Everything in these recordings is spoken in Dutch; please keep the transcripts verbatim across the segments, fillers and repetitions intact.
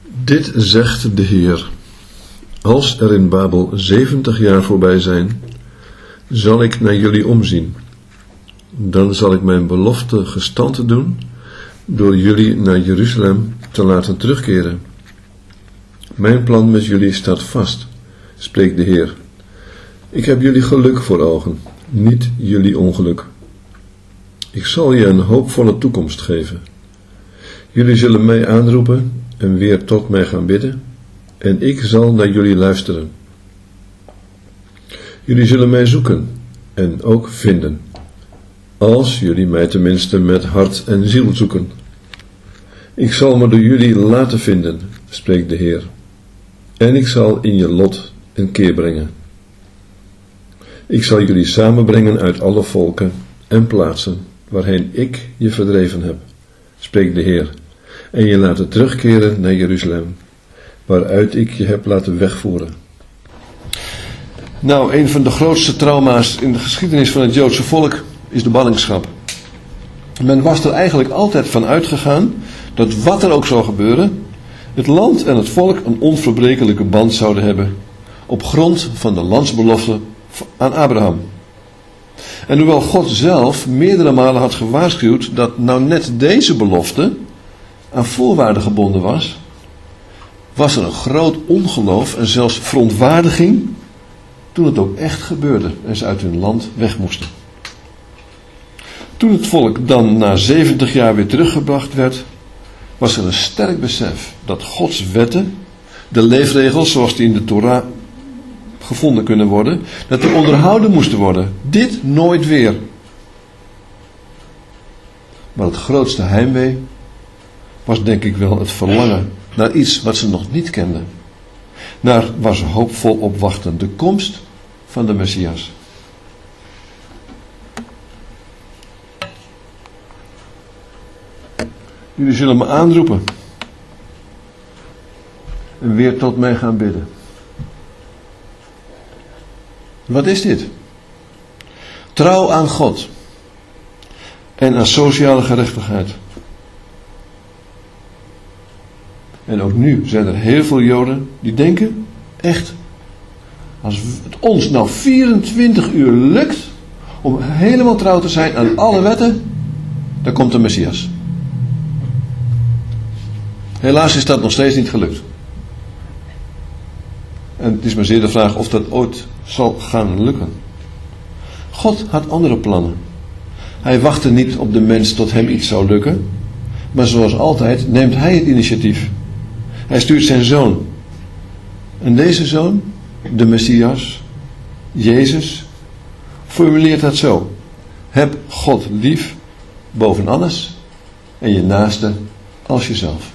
Dit zegt de Heer: als er in Babel zeventig jaar voorbij zijn, zal ik naar jullie omzien. Dan zal ik mijn belofte gestand doen door jullie naar Jeruzalem te laten terugkeren. Mijn plan met jullie staat vast, spreekt de Heer. Ik heb jullie geluk voor ogen, niet jullie ongeluk. Ik zal je een hoopvolle toekomst geven. Jullie zullen mij aanroepen en weer tot mij gaan bidden, en ik zal naar jullie luisteren. Jullie zullen mij zoeken en ook vinden, als jullie mij tenminste met hart en ziel zoeken. Ik zal me door jullie laten vinden, spreekt de Heer, en ik zal in je lot een keer brengen. Ik zal jullie samenbrengen uit alle volken en plaatsen waarheen ik je verdreven heb, spreekt de Heer, en je laten terugkeren naar Jeruzalem, waaruit ik je heb laten wegvoeren. Nou, een van de grootste trauma's in de geschiedenis van het Joodse volk is de ballingschap. Men was er eigenlijk altijd van uitgegaan dat wat er ook zou gebeuren, het land en het volk een onverbrekelijke band zouden hebben op grond van de landsbelofte aan Abraham. En hoewel God zelf meerdere malen had gewaarschuwd dat nou net deze belofte aan voorwaarden gebonden was, was er een groot ongeloof en zelfs verontwaardiging toen het ook echt gebeurde en ze uit hun land weg moesten. Toen het volk dan na zeventig jaar weer teruggebracht werd, was er een sterk besef dat Gods wetten, de leefregels zoals die in de Torah gevonden kunnen worden, dat die onderhouden moesten worden. Dit nooit weer. Maar het grootste heimwee was denk ik wel het verlangen naar iets wat ze nog niet kenden. Naar waar ze hoopvol op wachten, de komst van de Messias. Jullie zullen me aanroepen en weer tot mij gaan bidden. Wat is dit? Trouw aan God en aan sociale gerechtigheid. En ook nu zijn er heel veel Joden die denken, echt, als het ons nou vierentwintig uur lukt om helemaal trouw te zijn aan alle wetten, dan komt de Messias. Helaas is dat nog steeds niet gelukt. En het is maar zeer de vraag of dat ooit zal gaan lukken. God had andere plannen. Hij wachtte niet op de mens tot hem iets zou lukken, maar zoals altijd neemt hij het initiatief. Hij stuurt zijn zoon. En deze zoon, de Messias, Jezus, formuleert dat zo. Heb God lief boven alles en je naaste als jezelf.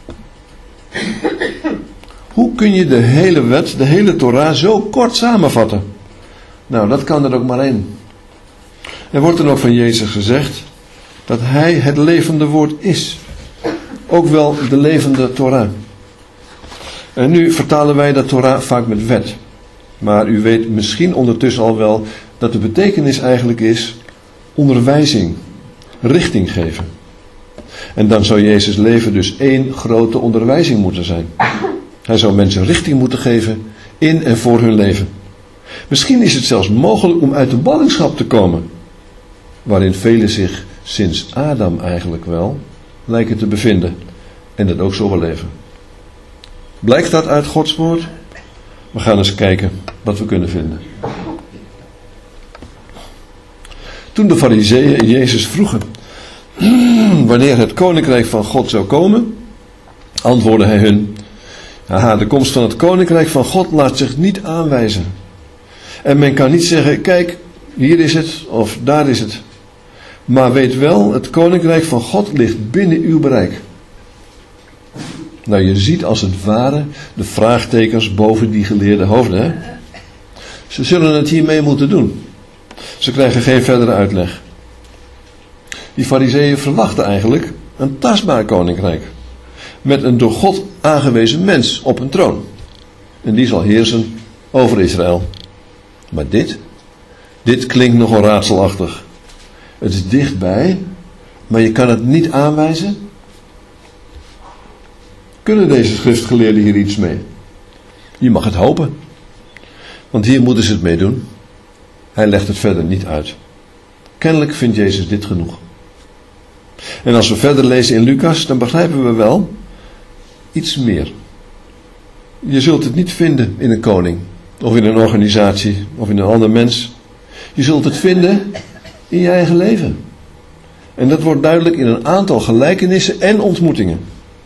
Hoe kun je de hele wet, de hele Torah zo kort samenvatten? Nou, dat kan er ook maar één. Er wordt dan ook van Jezus gezegd dat hij het levende woord is. Ook wel de levende Torah. En nu vertalen wij de Torah vaak met wet. Maar u weet misschien ondertussen al wel dat de betekenis eigenlijk is onderwijzing, richting geven. En dan zou Jezus' leven dus één grote onderwijzing moeten zijn. Hij zou mensen richting moeten geven in en voor hun leven. Misschien is het zelfs mogelijk om uit de ballingschap te komen, waarin velen zich sinds Adam eigenlijk wel lijken te bevinden en dat ook zo wel leven. Blijkt dat uit Gods woord? We gaan eens kijken wat we kunnen vinden. Toen de Farizeeën Jezus vroegen wanneer het koninkrijk van God zou komen, antwoordde hij hun: Aha, de komst van het koninkrijk van God laat zich niet aanwijzen. En men kan niet zeggen, kijk, hier is het of daar is het. Maar weet wel, het koninkrijk van God ligt binnen uw bereik. Nou, je ziet als het ware de vraagtekens boven die geleerde hoofden. Hè? Ze zullen het hiermee moeten doen. Ze krijgen geen verdere uitleg. Die Farizeeën verwachten eigenlijk een tastbaar koninkrijk. Met een door God aangewezen mens op een troon. En die zal heersen over Israël. Maar dit, dit klinkt nogal raadselachtig. Het is dichtbij, maar je kan het niet aanwijzen. Kunnen deze schriftgeleerden hier iets mee? Je mag het hopen. Want hier moeten ze het mee doen. Hij legt het verder niet uit. Kennelijk vindt Jezus dit genoeg. En als we verder lezen in Lucas, dan begrijpen we wel iets meer. Je zult het niet vinden in een koning, of in een organisatie, of in een ander mens. Je zult het vinden in je eigen leven. En dat wordt duidelijk in een aantal gelijkenissen en ontmoetingen.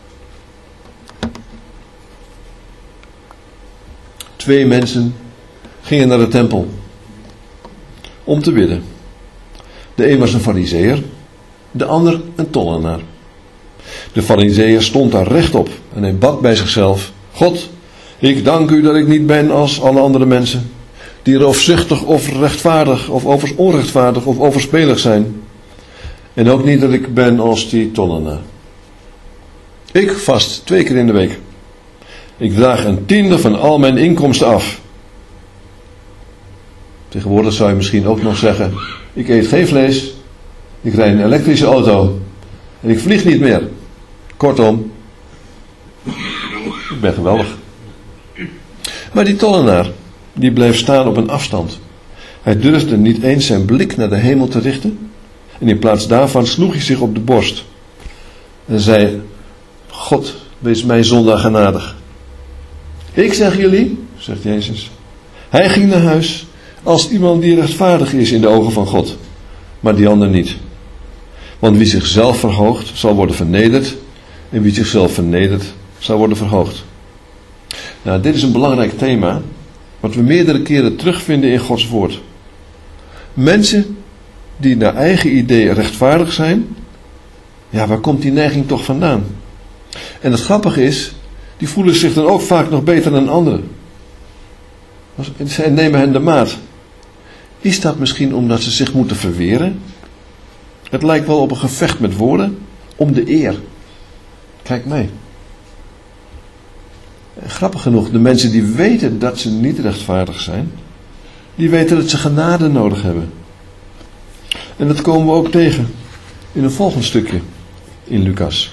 Twee mensen gingen naar de tempel om te bidden. De een was een farizeeër, de ander een tollenaar. De farizeeër stond daar rechtop en hij bad bij zichzelf: God, ik dank u dat ik niet ben als alle andere mensen, die roofzuchtig of rechtvaardig of overs onrechtvaardig of overspelig zijn. En ook niet dat ik ben als die tollenaar. Ik vast twee keer in de week. Ik draag een tiende van al mijn inkomsten af. Tegenwoordig zou je misschien ook nog zeggen: ik eet geen vlees, ik rijd een elektrische auto en ik vlieg niet meer. Kortom, ik ben geweldig. Maar die tollenaar, die bleef staan op een afstand. Hij durfde niet eens zijn blik naar de hemel te richten. En in plaats daarvan sloeg hij zich op de borst. En zei: God, wees mij zondaar genadig. Ik zeg jullie, zegt Jezus, hij ging naar huis als iemand die rechtvaardig is in de ogen van God. Maar die ander niet. Want wie zichzelf verhoogt, zal worden vernederd. En wie zichzelf vernedert, zal worden verhoogd. Nou, dit is een belangrijk thema, wat we meerdere keren terugvinden in Gods woord. Mensen die naar eigen idee rechtvaardig zijn, ja, waar komt die neiging toch vandaan? En het grappige is, die voelen zich dan ook vaak nog beter dan anderen. Zij nemen hen de maat. Is dat misschien omdat ze zich moeten verweren? Het lijkt wel op een gevecht met woorden om de eer. Kijk mee. Grappig genoeg, de mensen die weten dat ze niet rechtvaardig zijn, die weten dat ze genade nodig hebben. En dat komen we ook tegen in een volgend stukje in Lucas.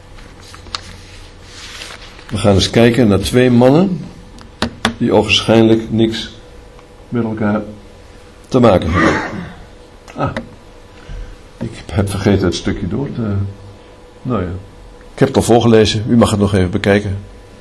We gaan eens kijken naar twee mannen die ogenschijnlijk niks met elkaar te maken hebben. Ah, ik heb vergeten het stukje door te... Nou ja, ik heb het al voorgelezen, u mag het nog even bekijken.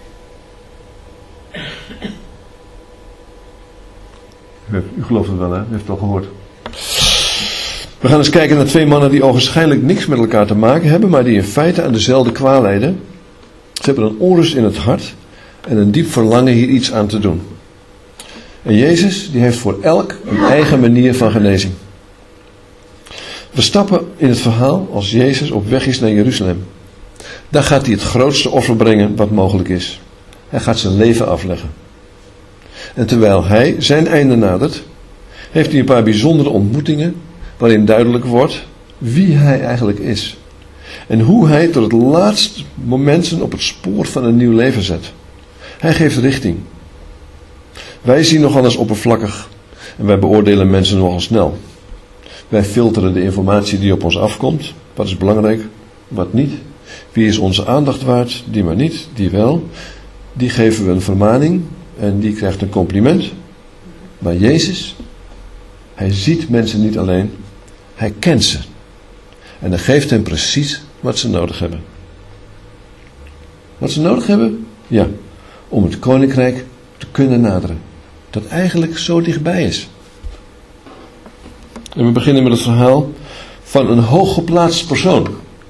U gelooft het wel, hè? U heeft het al gehoord. We gaan eens kijken naar twee mannen die ogenschijnlijk niks met elkaar te maken hebben, maar die in feite aan dezelfde kwaal lijden. Ze hebben een onrust in het hart en een diep verlangen hier iets aan te doen. En Jezus, die heeft voor elk een eigen manier van genezing. We stappen in het verhaal als Jezus op weg is naar Jeruzalem. Daar gaat hij het grootste offer brengen wat mogelijk is. Hij gaat zijn leven afleggen. En terwijl hij zijn einde nadert, heeft hij een paar bijzondere ontmoetingen waarin duidelijk wordt wie hij eigenlijk is. En hoe hij tot het laatste moment op het spoor van een nieuw leven zet. Hij geeft richting. Wij zien nogal eens oppervlakkig en wij beoordelen mensen nogal snel. Wij filteren de informatie die op ons afkomt. Wat is belangrijk, wat niet. Wie is onze aandacht waard, die maar niet, die wel. Die geven we een vermaning en die krijgt een compliment. Maar Jezus, hij ziet mensen niet alleen, hij kent ze. En hij geeft hen precies wat ze nodig hebben. Wat ze nodig hebben? Ja, om het koninkrijk te kunnen naderen. Dat eigenlijk zo dichtbij is. En we beginnen met het verhaal van een hooggeplaatst persoon.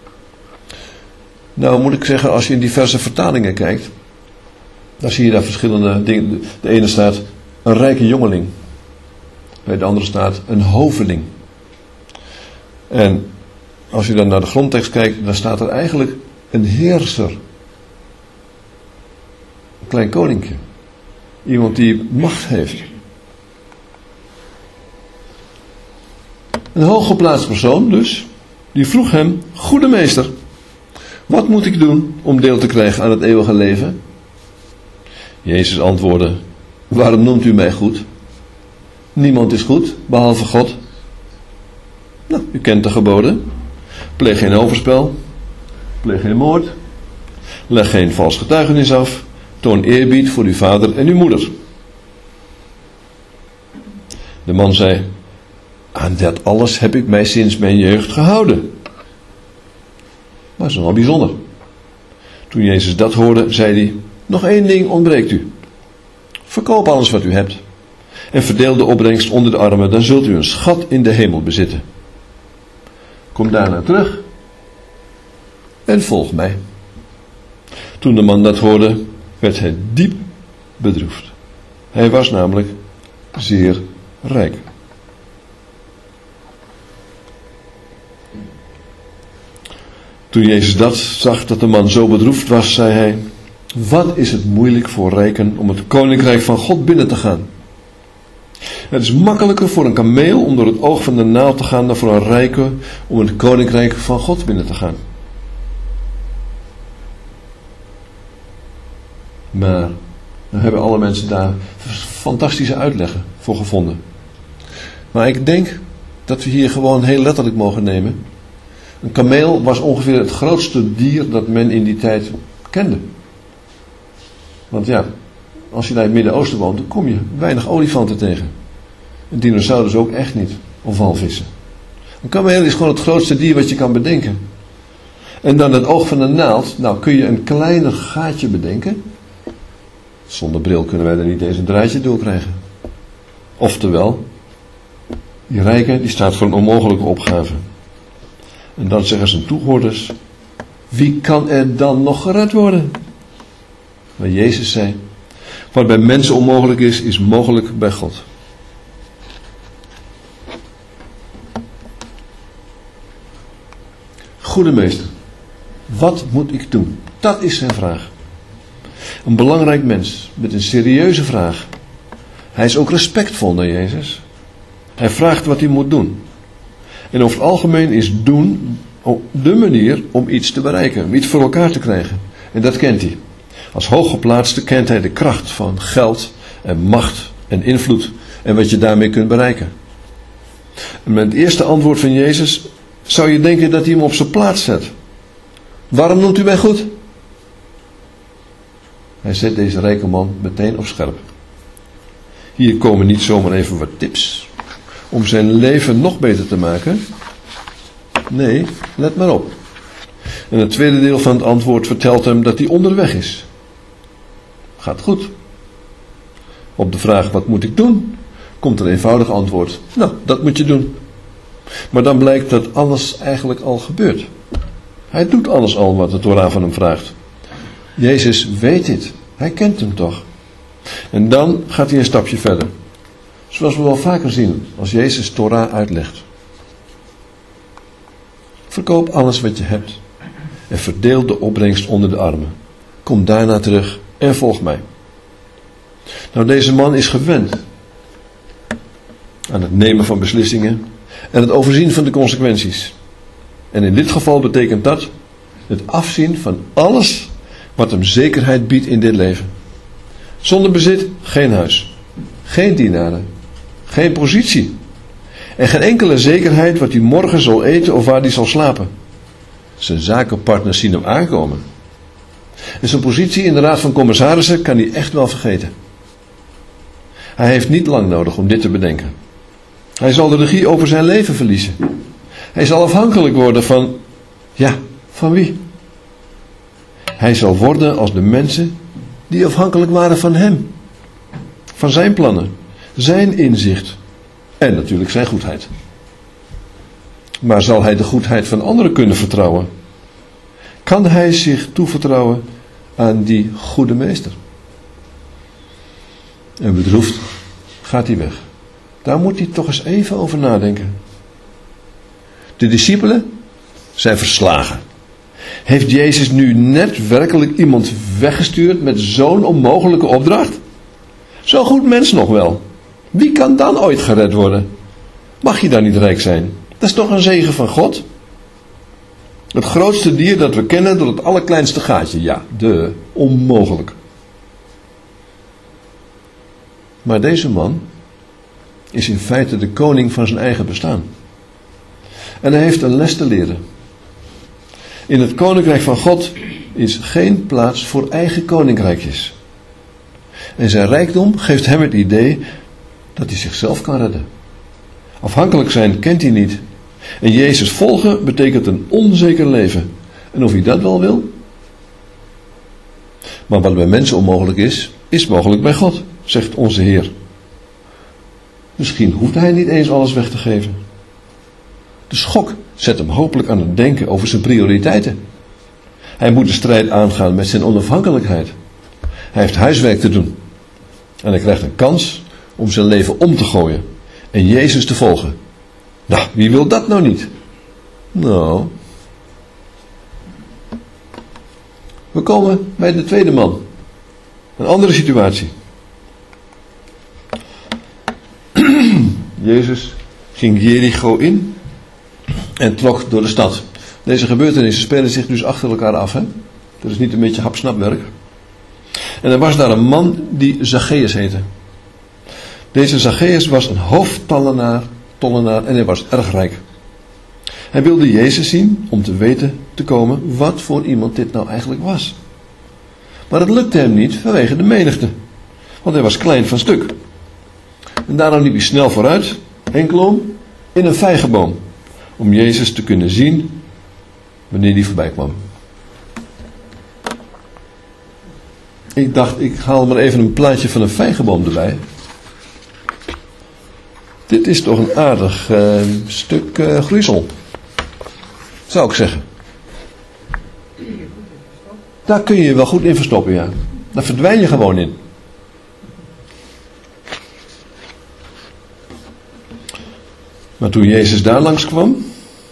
Nou moet ik zeggen, als je in diverse vertalingen kijkt, dan zie je daar verschillende dingen. De ene staat een rijke jongeling. Bij de andere staat een hoveling. En als je dan naar de grondtekst kijkt, dan staat er eigenlijk een heerser. Een klein koninkje. Iemand die macht heeft. Een hooggeplaatst persoon dus, die vroeg hem: goede meester, wat moet ik doen om deel te krijgen aan het eeuwige leven? Jezus antwoordde: waarom noemt u mij goed? Niemand is goed, behalve God. Nou, u kent de geboden. Pleeg geen overspel. Pleeg geen moord. Leg geen vals getuigenis af. Toon eerbied voor uw vader en uw moeder. De man zei: aan dat alles heb ik mij sinds mijn jeugd gehouden. Maar dat is nogal bijzonder. Toen Jezus dat hoorde, zei hij: nog één ding ontbreekt u. Verkoop alles wat u hebt en verdeel de opbrengst onder de armen, dan zult u een schat in de hemel bezitten. Kom daarna terug en volg mij. Toen de man dat hoorde, werd hij diep bedroefd. Hij was namelijk zeer rijk. Toen Jezus dat zag, dat de man zo bedroefd was, zei hij: wat is het moeilijk voor rijken om het koninkrijk van God binnen te gaan? Het is makkelijker voor een kameel om door het oog van de naald te gaan dan voor een rijke om het koninkrijk van God binnen te gaan. Maar dan hebben alle mensen daar fantastische uitleggen voor gevonden. Maar ik denk dat we hier gewoon heel letterlijk mogen nemen. Een kameel was ongeveer het grootste dier dat men in die tijd kende. Want ja, als je naar het Midden-Oosten woont, dan kom je weinig olifanten tegen. Een dinosaurus ook echt niet. Of walvissen. Een kameel is gewoon het grootste dier wat je kan bedenken. En dan het oog van de naald. Nou, kun je een kleiner gaatje bedenken. Zonder bril kunnen wij er niet eens een draadje door krijgen. Oftewel, die rijke die staat voor een onmogelijke opgave. En dan zeggen zijn toehoorders: wie kan er dan nog gered worden? Maar Jezus zei: wat bij mensen onmogelijk is, is mogelijk bij God. Goede meester, wat moet ik doen? Dat is zijn vraag. Een belangrijk mens met een serieuze vraag. Hij is ook respectvol naar Jezus. Hij vraagt wat hij moet doen. En over het algemeen is doen de manier om iets te bereiken, om iets voor elkaar te krijgen. En dat kent hij. Als hooggeplaatste kent hij de kracht van geld en macht en invloed en wat je daarmee kunt bereiken. En met het eerste antwoord van Jezus zou je denken dat hij hem op zijn plaats zet. Waarom noemt u mij goed? Hij zet deze rijke man meteen op scherp. Hier komen niet zomaar even wat tips om zijn leven nog beter te maken. Nee, let maar op. En het tweede deel van het antwoord vertelt hem dat hij onderweg is. Gaat goed. Op de vraag: wat moet ik doen? Komt een eenvoudig antwoord: nou, dat moet je doen. Maar dan blijkt dat alles eigenlijk al gebeurt. Hij doet alles al wat de Torah van hem vraagt. Jezus weet dit. Hij kent hem toch. En dan gaat hij een stapje verder. Zoals we wel vaker zien als Jezus Torah uitlegt. Verkoop alles wat je hebt. En verdeel de opbrengst onder de armen. Kom daarna terug en volg mij. Nou, deze man is gewend aan het nemen van beslissingen en het overzien van de consequenties. En in dit geval betekent dat het afzien van alles wat hem zekerheid biedt in dit leven. Zonder bezit geen huis, geen dienaren, geen positie en geen enkele zekerheid wat hij morgen zal eten of waar hij zal slapen. Zijn zakenpartners zien hem aankomen. En zijn positie in de raad van commissarissen kan hij echt wel vergeten. Hij heeft niet lang nodig om dit te bedenken. Hij zal de regie over zijn leven verliezen. Hij zal afhankelijk worden van, ja, van wie? Hij zal worden als de mensen die afhankelijk waren van hem. Van zijn plannen, zijn inzicht en natuurlijk zijn goedheid. Maar zal hij de goedheid van anderen kunnen vertrouwen? Kan hij zich toevertrouwen aan die goede meester? En bedroefd gaat hij weg. Daar moet hij toch eens even over nadenken. De discipelen zijn verslagen. Heeft Jezus nu net werkelijk iemand weggestuurd met zo'n onmogelijke opdracht? Zo'n goed mens nog wel. Wie kan dan ooit gered worden? Mag je dan niet rijk zijn? Dat is toch een zegen van God? Het grootste dier dat we kennen door het allerkleinste gaatje. Ja, de onmogelijk. Maar deze man is in feite de koning van zijn eigen bestaan. En hij heeft een les te leren. In het koninkrijk van God is geen plaats voor eigen koninkrijkjes. En zijn rijkdom geeft hem het idee dat hij zichzelf kan redden. Afhankelijk zijn kent hij niet. En Jezus volgen betekent een onzeker leven. En of hij dat wel wil? Maar wat bij mensen onmogelijk is, is mogelijk bij God, zegt onze Heer. Misschien hoeft hij niet eens alles weg te geven. De schok zet hem hopelijk aan het denken over zijn prioriteiten. Hij moet de strijd aangaan met zijn onafhankelijkheid. Hij heeft huiswerk te doen. En hij krijgt een kans om zijn leven om te gooien en Jezus te volgen. Nou, wie wil dat nou niet? Nou. We komen bij de tweede man. Een andere situatie. Jezus ging Jericho in en trok door de stad. Deze gebeurtenissen spelen zich dus achter elkaar af. Hè? Dat is niet een beetje hapsnapwerk. En er was daar een man die Zacchaeus heette. Deze Zacchaeus was een hoofdtollenaar tollenaar en hij was erg rijk. Hij wilde Jezus zien om te weten te komen wat voor iemand dit nou eigenlijk was. Maar het lukte hem niet vanwege de menigte. Want hij was klein van stuk. En daarom liep hij snel vooruit, enkelom, in een vijgenboom. Om Jezus te kunnen zien wanneer hij voorbij kwam. Ik dacht, ik haal maar even een plaatje van een vijgenboom erbij. Dit is toch een aardig uh, stuk uh, groeisel. Zou ik zeggen. Daar kun je je wel goed in verstoppen, ja. Daar verdwijn je gewoon in. Maar toen Jezus daar langs kwam,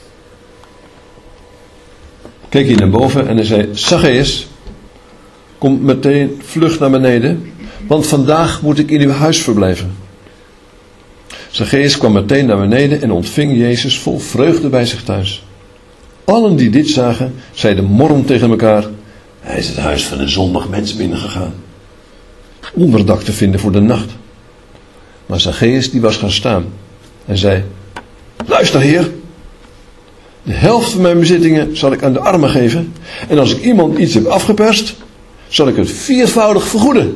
keek hij naar boven en hij zei: Zacchaeus, kom meteen vlug naar beneden, want vandaag moet ik in uw huis verblijven. Zacchaeus kwam meteen naar beneden en ontving Jezus vol vreugde bij zich thuis. Allen die dit zagen, zeiden morrend tegen elkaar: hij is het huis van een zondig mens binnengegaan. Onderdak te vinden voor de nacht. Maar Zacchaeus die was gaan staan en zei: luister, Heer, de helft van mijn bezittingen zal ik aan de armen geven, en als ik iemand iets heb afgeperst, zal ik het viervoudig vergoeden.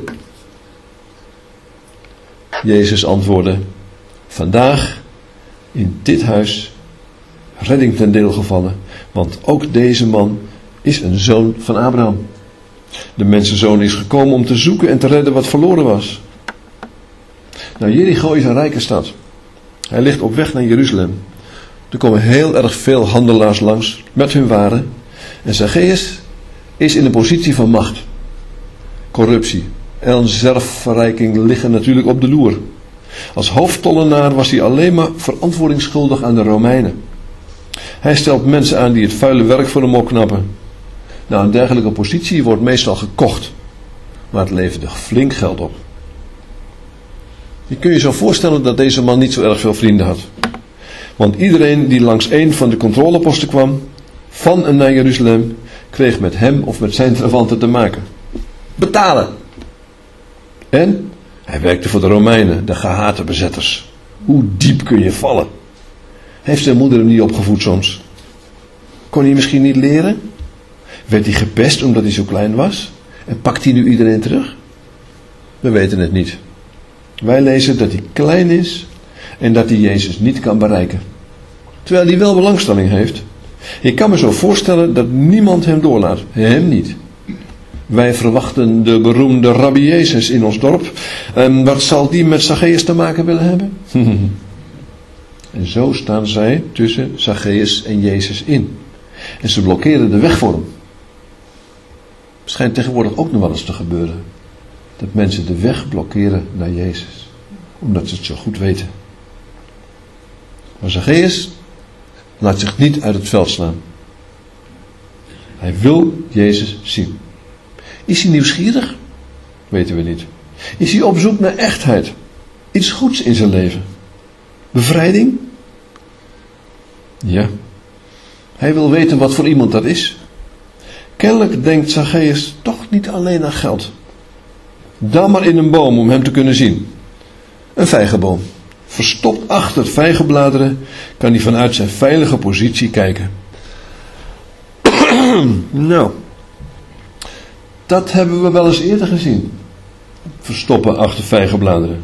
Jezus antwoordde: vandaag in dit huis redding ten deel gevallen, want ook deze man is een zoon van Abraham. De mensenzoon is gekomen om te zoeken en te redden wat verloren was. Nou, Jericho is een rijke stad. Hij ligt op weg naar Jeruzalem. Er komen heel erg veel handelaars langs met hun waren. En Zacchaeus is in een positie van macht. Corruptie en zelfverrijking liggen natuurlijk op de loer. Als hoofdtollenaar was hij alleen maar verantwoordingsschuldig aan de Romeinen. Hij stelt mensen aan die het vuile werk voor hem opknappen. Nou, een dergelijke positie wordt meestal gekocht, maar het leverde flink geld op. Je kunt je zo voorstellen dat deze man niet zo erg veel vrienden had. Want iedereen die langs een van de controleposten kwam, van en naar Jeruzalem, kreeg met hem of met zijn trawanten te maken. Betalen! En hij werkte voor de Romeinen, de gehate bezetters. Hoe diep kun je vallen? Heeft zijn moeder hem niet opgevoed soms? Kon hij misschien niet leren? Werd hij gepest omdat hij zo klein was? En pakt hij nu iedereen terug? We weten het niet. Wij lezen dat hij klein is en dat hij Jezus niet kan bereiken. Terwijl hij wel belangstelling heeft. Ik kan me zo voorstellen dat niemand hem doorlaat. Hem niet. Wij verwachten de beroemde Rabbi Jezus in ons dorp. En wat zal die met Zacchaeus te maken willen hebben? En zo staan zij tussen Zacchaeus en Jezus in. En ze blokkeren de weg voor hem. Het schijnt tegenwoordig ook nog wel eens te gebeuren. Dat mensen de weg blokkeren naar Jezus. Omdat ze het zo goed weten. Maar Zacchaeus laat zich niet uit het veld slaan. Hij wil Jezus zien. Is hij nieuwsgierig? Weten we niet. Is hij op zoek naar echtheid? Iets goeds in zijn leven? Bevrijding? Ja. Hij wil weten wat voor iemand dat is. Kennelijk denkt Zacchaeus toch niet alleen aan geld. Dan maar in een boom om hem te kunnen zien. Een vijgenboom. Verstopt achter vijgenbladeren kan hij vanuit zijn veilige positie kijken. Nou, Dat hebben we wel eens eerder gezien. Verstoppen achter vijgenbladeren.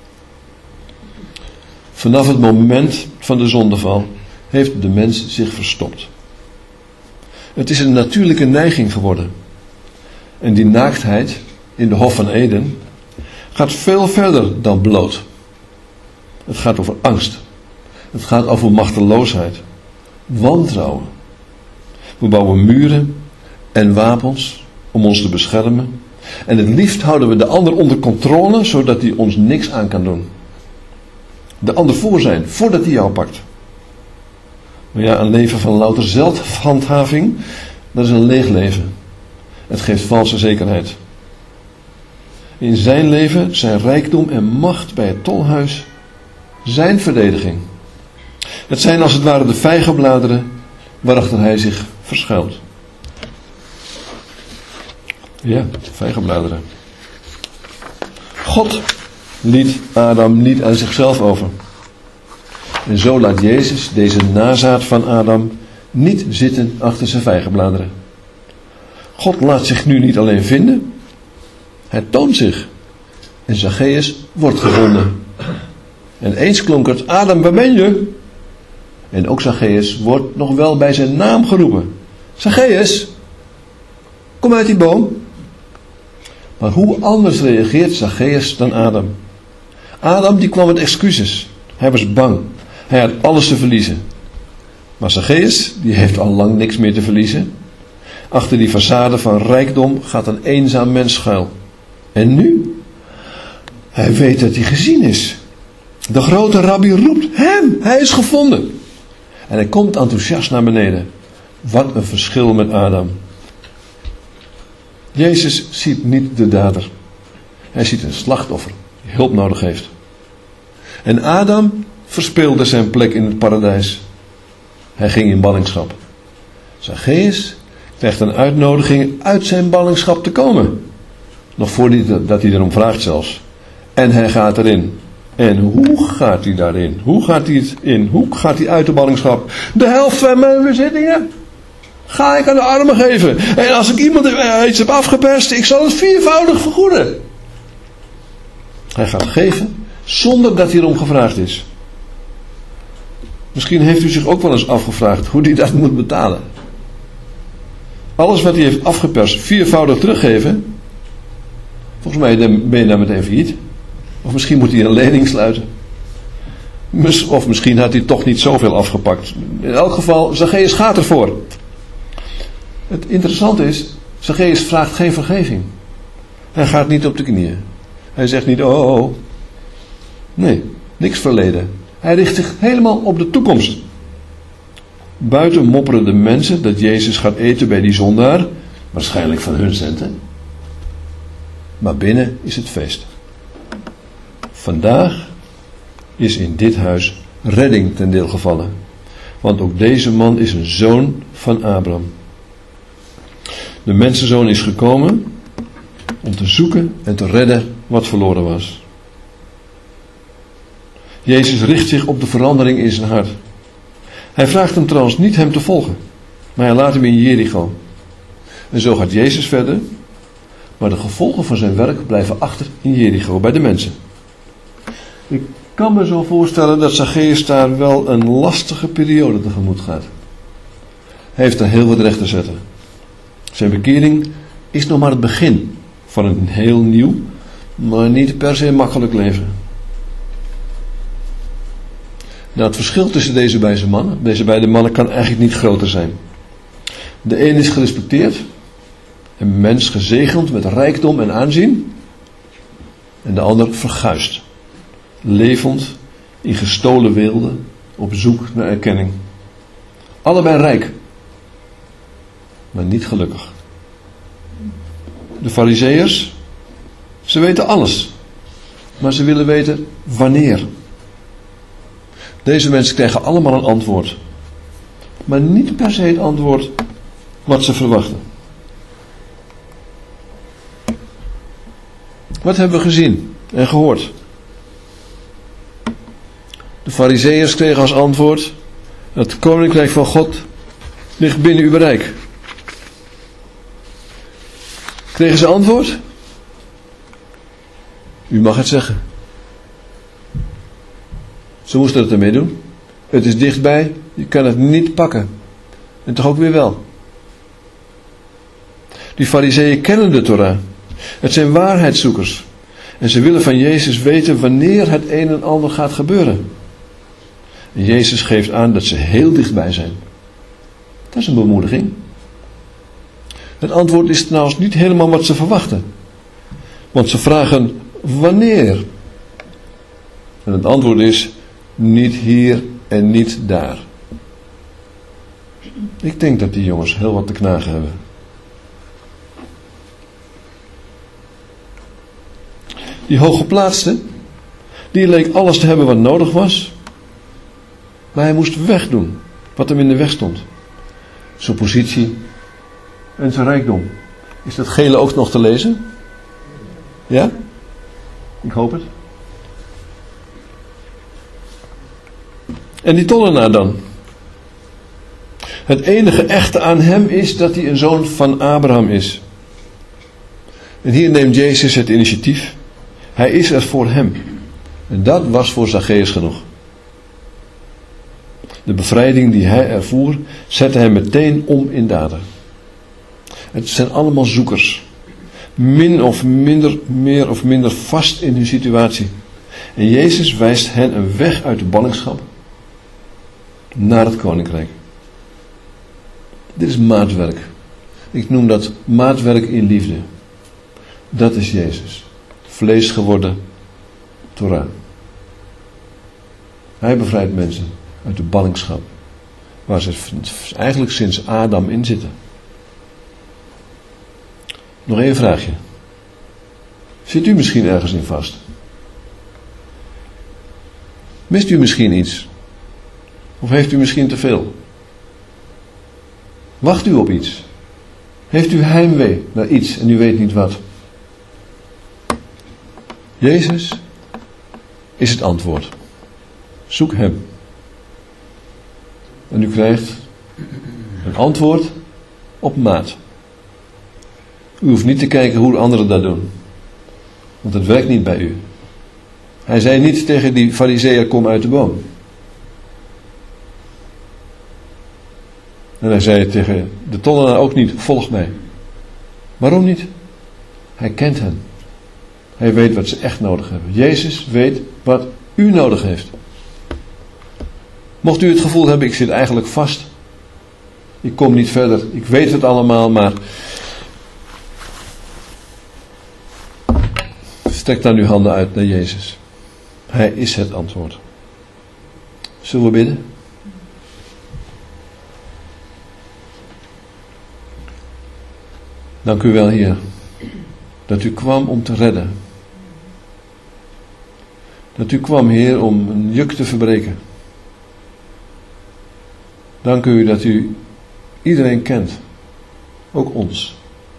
Vanaf het moment van de zondeval heeft de mens zich verstopt. Het is een natuurlijke neiging geworden. En die naaktheid in de Hof van Eden gaat veel verder dan bloot. Het gaat over angst. Het gaat over machteloosheid. Wantrouwen. We bouwen muren en wapens om ons te beschermen. En het liefst houden we de ander onder controle, zodat hij ons niks aan kan doen. De ander voor zijn, voordat hij jou pakt. Maar ja, een leven van louter zelfhandhaving, dat is een leeg leven. Het geeft valse zekerheid. In zijn leven zijn rijkdom en macht bij het tolhuis zijn verdediging. Het zijn als het ware de vijgenbladeren waarachter hij zich verschuilt. Ja, vijgenbladeren. God liet Adam niet aan zichzelf over. En zo laat Jezus deze nazaat van Adam niet zitten achter zijn vijgenbladeren. God laat zich nu niet alleen vinden, hij toont zich. En Zacchaeus wordt gevonden. En eens klonk het: Adam, waar ben je? En ook Zacchaeus wordt nog wel bij zijn naam geroepen. Zacchaeus, kom uit die boom. Maar hoe anders reageert Zacchaeus dan Adam? Adam die kwam met excuses. Hij was bang. Hij had alles te verliezen. Maar Zacchaeus, die heeft al lang niks meer te verliezen. Achter die façade van rijkdom gaat een eenzaam mens schuil. En nu? Hij weet dat hij gezien is. De grote rabbi roept hem. Hij is gevonden. En hij komt enthousiast naar beneden. Wat een verschil met Adam. Jezus ziet niet de dader. Hij ziet een slachtoffer die hulp nodig heeft. En Adam verspeelde zijn plek in het paradijs. Hij ging in ballingschap. Zacchaeus krijgt een uitnodiging uit zijn ballingschap te komen. Nog voordat hij erom vraagt zelfs. En hij gaat erin. En hoe gaat hij daarin? Hoe gaat hij het in? Hoe gaat hij uit de ballingschap? De helft van mijn bezittingen ga ik aan de armen geven. En als ik iemand iets heb afgeperst, ik zal het viervoudig vergoeden. Hij gaat geven zonder dat hij erom gevraagd is. Misschien heeft u zich ook wel eens afgevraagd hoe hij dat moet betalen. Alles wat hij heeft afgeperst viervoudig teruggeven. Volgens mij ben je daar meteen failliet. Of misschien moet hij een lening sluiten. Of misschien had hij toch niet zoveel afgepakt. In elk geval, Zacchaeus gaat ervoor. Het interessante is, Zacchaeus vraagt geen vergeving. Hij gaat niet op de knieën. Hij zegt niet, oh, oh, oh. Nee, niks verleden. Hij richt zich helemaal op de toekomst. Buiten mopperen de mensen dat Jezus gaat eten bij die zondaar. Waarschijnlijk van hun centen. Maar binnen is het feest. Vandaag is in dit huis redding ten deel gevallen. Want ook deze man is een zoon van Abraham. De mensenzoon is gekomen om te zoeken en te redden wat verloren was. Jezus richt zich op de verandering in zijn hart. Hij vraagt hem trouwens niet hem te volgen, maar hij laat hem in Jericho. En zo gaat Jezus verder, maar de gevolgen van zijn werk blijven achter in Jericho bij de mensen. Ik kan me zo voorstellen dat Zacchaeus daar wel een lastige periode tegemoet gaat. Hij heeft er heel wat recht te zetten. Zijn bekering is nog maar het begin van een heel nieuw, maar niet per se makkelijk leven. Nou, het verschil tussen deze beide mannen, deze beide mannen kan eigenlijk niet groter zijn. De een is gerespecteerd, een mens gezegend met rijkdom en aanzien, en de ander verguisd, levend in gestolen weelde, op zoek naar erkenning. Allebei rijk, maar niet gelukkig. De Farizeeërs, ze weten alles, maar ze willen weten wanneer. Deze mensen krijgen allemaal een antwoord, maar niet per se het antwoord wat ze verwachten. Wat hebben we gezien en gehoord? De Farizeeërs kregen als antwoord: het koninkrijk van God ligt binnen uw bereik. Kregen ze antwoord? U mag het zeggen. Ze moesten het ermee doen. Het is dichtbij, je kan het niet pakken. En toch ook weer wel. Die fariseeën kennen de Torah. Het zijn waarheidszoekers. En ze willen van Jezus weten wanneer het een en ander gaat gebeuren. En Jezus geeft aan dat ze heel dichtbij zijn. Dat is een bemoediging. Het antwoord is trouwens niet helemaal wat ze verwachten. Want ze vragen wanneer. En het antwoord is niet hier en niet daar. Ik denk dat die jongens heel wat te knagen hebben. Die hooggeplaatste, die leek alles te hebben wat nodig was. Maar hij moest wegdoen wat hem in de weg stond. Zijn positie en zijn rijkdom. Is dat gele ook nog te lezen? Ja? Ik hoop het. En die tollenaar dan? Het enige echte aan hem is dat hij een zoon van Abraham is. En hier neemt Jezus het initiatief. Hij is er voor hem. En dat was voor Zacchaeus genoeg. De bevrijding die hij ervoer, zette hem meteen om in daden. Het zijn allemaal zoekers. Min of minder, meer of minder vast in hun situatie. En Jezus wijst hen een weg uit de ballingschap naar het koninkrijk. Dit is maatwerk. Ik noem dat maatwerk in liefde. Dat is Jezus. Vlees geworden Torah. Hij bevrijdt mensen uit de ballingschap. Waar ze eigenlijk sinds Adam in zitten. Nog één vraagje. Zit u misschien ergens in vast? Mist u misschien iets? Of heeft u misschien te veel? Wacht u op iets? Heeft u heimwee naar iets en u weet niet wat? Jezus is het antwoord. Zoek hem. En u krijgt een antwoord op maat. U hoeft niet te kijken hoe anderen dat doen. Want het werkt niet bij u. Hij zei niet tegen die fariseeër, kom uit de boom. En hij zei tegen de tollenaar ook niet, volg mij. Waarom niet? Hij kent hen. Hij weet wat ze echt nodig hebben. Jezus weet wat u nodig heeft. Mocht u het gevoel hebben, ik zit eigenlijk vast. Ik kom niet verder. Ik weet het allemaal, maar strek dan uw handen uit naar Jezus. Hij is het antwoord. Zullen we bidden? Dank u wel, Heer, dat u kwam om te redden. Dat u kwam, Heer, om een juk te verbreken. Dank u dat u iedereen kent, ook ons.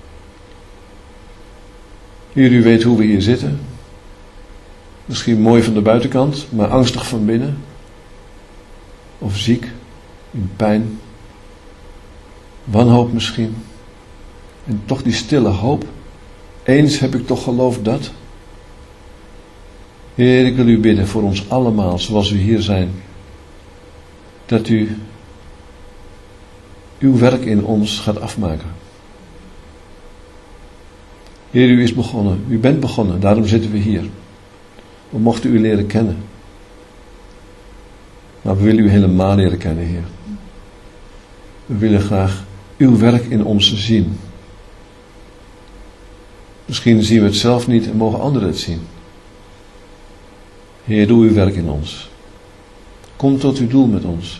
Heer, u weet hoe we hier zitten. Misschien mooi van de buitenkant, maar angstig van binnen. Of ziek, in pijn. Wanhoop misschien. En toch die stille hoop. Eens heb ik toch geloofd dat. Heer, ik wil u bidden voor ons allemaal, zoals u hier zijn. Dat u uw werk in ons gaat afmaken. Heer, u is begonnen. U bent begonnen, daarom zitten we hier. We mochten u leren kennen. Maar we willen u helemaal leren kennen, Heer. We willen graag uw werk in ons zien. Misschien zien we het zelf niet en mogen anderen het zien. Heer, doe uw werk in ons. Kom tot uw doel met ons.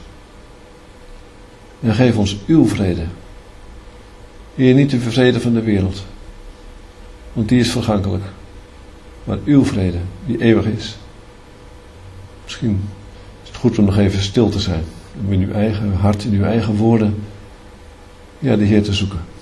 En geef ons uw vrede. Heer, niet de vrede van de wereld. Want die is vergankelijk. Maar uw vrede, die eeuwig is. Misschien is het goed om nog even stil te zijn. Om in uw eigen hart, in uw eigen woorden, ja, de Heer te zoeken.